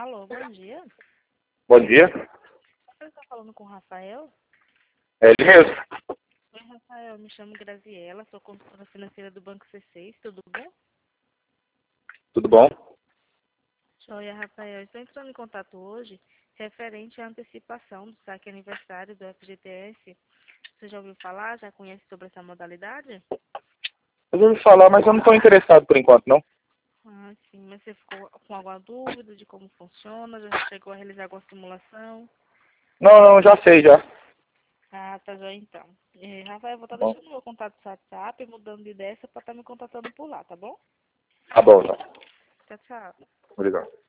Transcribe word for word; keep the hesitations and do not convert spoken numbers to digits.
Alô, bom dia. Bom dia. Você está falando com o Rafael? É ele mesmo. Oi, Rafael. Me chamo Graziela, sou consultora financeira do Banco C seis. Tudo bom? Tudo bom? Joia, Rafael. Estou entrando em contato hoje referente à antecipação do saque aniversário do F G T S. Você já ouviu falar? Já conhece sobre essa modalidade? Eu ouvi falar, mas eu não estou interessado por enquanto, não. Ah, sim. Mas você ficou com alguma dúvida de como funciona? Já chegou a realizar alguma simulação? Não, não, já sei já. Ah, tá já então. Eh, Rafael, eu vou estar Tá bom, deixando meu contato no WhatsApp, mudando de ideia, para estar me contatando por lá, tá bom? tá bom, então. Tchau, tchau. Obrigado.